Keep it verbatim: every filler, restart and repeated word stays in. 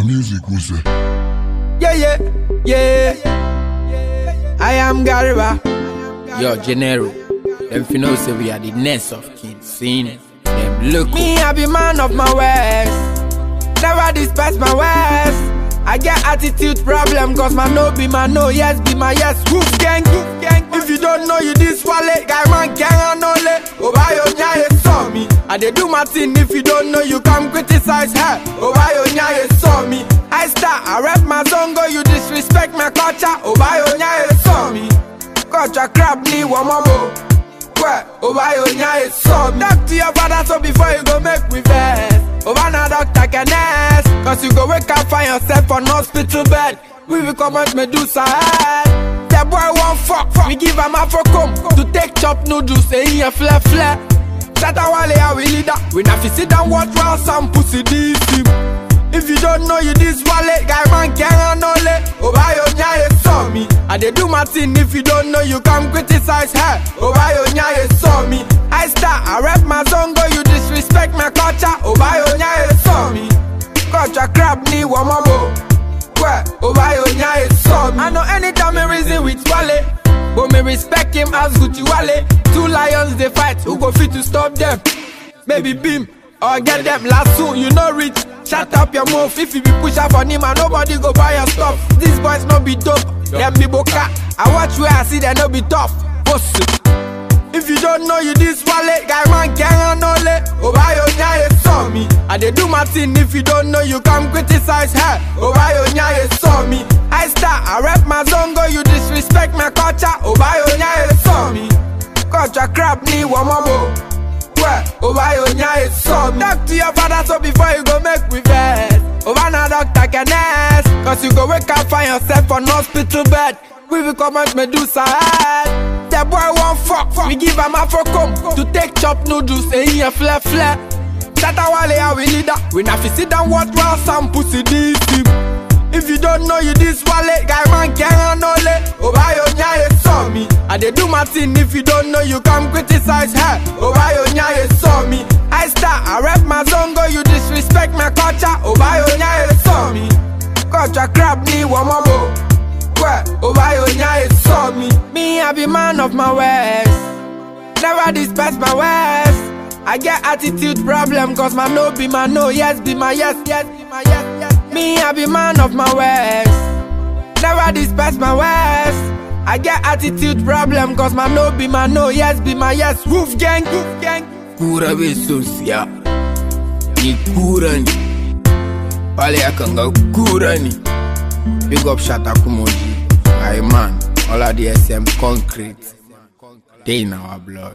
music was a Yeah, yeah, yeah. I am Gariba. Yo, Genero. Them finna say we are the nest of kids. Seen it. Them look. Me, I be man of my words. Never despise my words. I get attitude problem, cause my no be my no, yes be my yes. Woof gang, woof gang. If you don't know you this wallet, guy man gang and ole. Obayo nyaye saw me. I dey do my thing. If you don't know you come criticize her. Obayo nyaye saw me. I start, I rap my song, go you disrespect my culture. Obayo nyaye saw me. Culture crap me wamamo. Where? Obayo nyaye saw me. Talk to your father so before you go make me vex. Over na doctor can ask, cause you go wake up find yourself on hospital bed. We will come out Medusa head. That boy won't fuck, fuck. We give him a for come to take chop noodles, say he a flare flare. Shut a wale a we leader. We na fi sit down watch while some pussy this him. If you don't know you this wallet, guy man can't ole. Obayo nyaye saw me. I dey do my thing. If you don't know you come criticize her. Obayo nyaye saw me. I start, I rap my song, go you disrespect my culture. Obayo nyaye saw me. Culture crap ni wamamo. Where? Obayo nyaye saw me. I know anytime me reason with Wale, but me respect him as Gucci Wale. Two lions they fight, who go fit to stop them? Maybe beam or get them last soon, you know rich. Shut up your mouth, if you be push up on him and nobody go buy your stuff. These boys no be dope, them be boca. I watch where I see they no be tough. Pussy. If you don't know you this wallet, guy man can't ole. Obayo nyaye saw me. I dey do my thing. If you don't know you come criticize her. Obayo nyaye saw me. I start, I rap my song, go you disrespect my culture. Obayo nyaye saw me. Culture crap ni wamamo. Where? Obayo nyaye saw me. Talk to your father so before you go make we vex. Over na doctor can ask, cause you go wake up find yourself on hospital bed. We will come out Medusa head. That boy won't fuck, fuck. We give him a for come to take chop noodles, say he a flare flare. Shut a wale a we leader. We na fi sit down watch while some pussy this him. If you don't know you this wallet, guy man can't ole. Obayo nyaye saw me. I dey do my thing. If you don't know you come criticize her. Obayo nyaye saw me. I start, I rap my song, go you disrespect my culture. Obayo nyaye saw me. Culture crap ni wamamo. Where? Obayo nyaye saw me. Me, I be man of my words. Never despise my words. I get attitude problem, cause my no be my no, yes be my yes, yes be my yes, yes. Me, I be man of my words. Never despise my words. I get attitude problem, cause my no be my no, yes be my yes. Woof gang, woof gang. Kura be sosia. Ni kura ni. Pale akanga kura ni. Big up Shatta Kumoji. My man, all of the S M concrete. They in our blood.